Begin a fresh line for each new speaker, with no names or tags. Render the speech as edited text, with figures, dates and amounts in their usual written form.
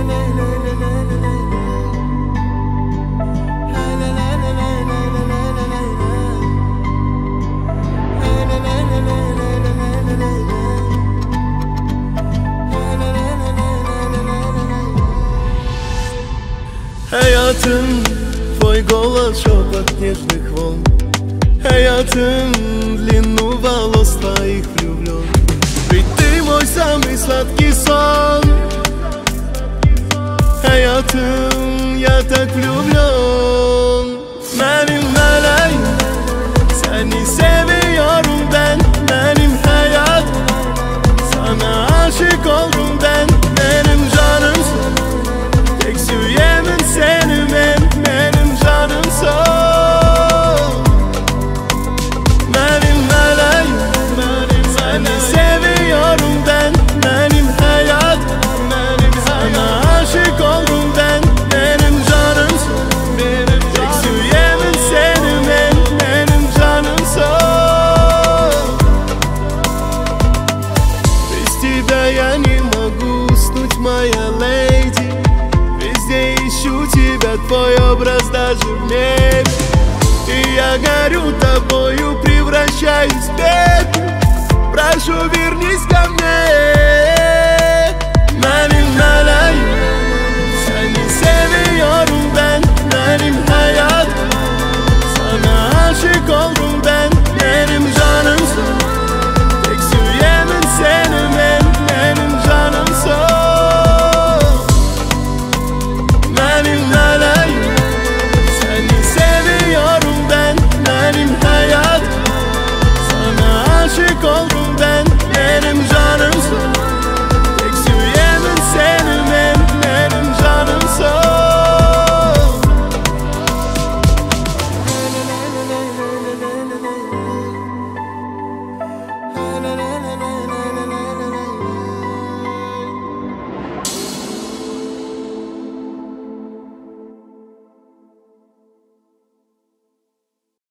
Hayatım, твой голос, шепот нежных волн. Hayatım, длину волос твоих влюблен. Ведь ты мой самый сладкий сон. Hayatım, я так влюблен. Benim meleğim, seni seviyorum ben. Benim hayat, sana aşık oldum ben. Benim canımsın, tek süyemin seni ben. Benim canımsın. Benim meleğim, seni seviyorum ben. Benim hayat, sana aşık oldum ben. Benim canımsın, tek süyemin seni ben. Benim canımsın. Без тебя я не могу уснуть, моя леди. Везде ищу тебя, твой образ даже в небе. И я горю тобою, превращаюсь в пепел. Прошу, вернись ко мне.